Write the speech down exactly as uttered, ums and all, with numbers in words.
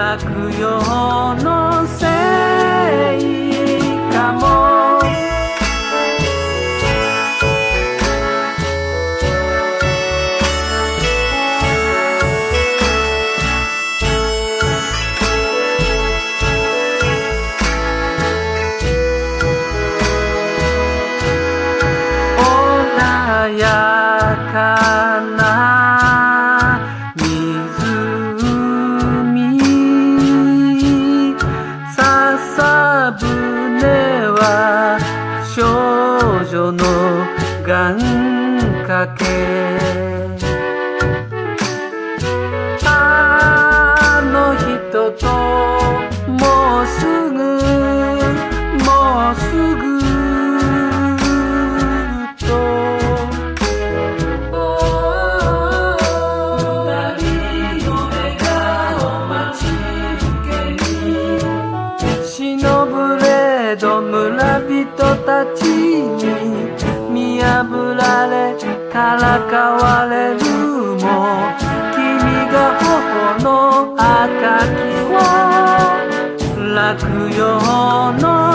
落葉のせいかも。穏やかな笹舟は少女の願掛け。あの人ともうすぐもうすぐと二人の笑顔待ち受けに忍ぶれど村人たちに見破られからかわれるも、君が頬の赤きを落葉の